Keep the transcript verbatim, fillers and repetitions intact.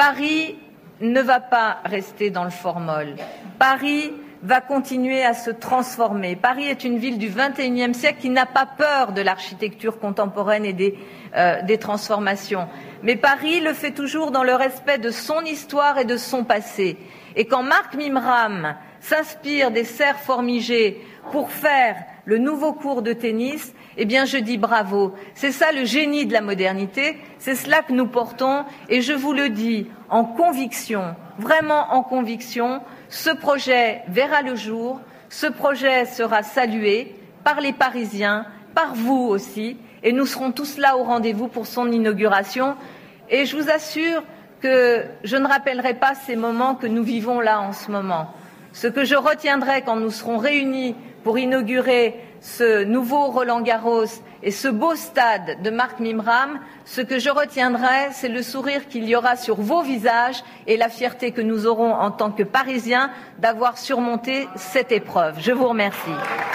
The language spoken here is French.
Paris ne va pas rester dans le formol. Paris va continuer à se transformer. Paris est une ville du vingt et unième siècle qui n'a pas peur de l'architecture contemporaine et des, euh, des transformations. Mais Paris le fait toujours dans le respect de son histoire et de son passé. Et quand Marc Mimram s'inspire des cerfs formigés pour faire le nouveau court de tennis, eh bien je dis bravo. C'est ça le génie de la modernité, c'est cela que nous portons et je vous le dis en conviction, vraiment en conviction, ce projet verra le jour, ce projet sera salué par les Parisiens, par vous aussi, et nous serons tous là au rendez-vous pour son inauguration. Et je vous assure que je ne rappellerai pas ces moments que nous vivons là en ce moment. Ce que je retiendrai quand nous serons réunis pour inaugurer ce nouveau Roland-Garros et ce beau stade de Marc Mimram, ce que je retiendrai, c'est le sourire qu'il y aura sur vos visages et la fierté que nous aurons en tant que Parisiens d'avoir surmonté cette épreuve. Je vous remercie.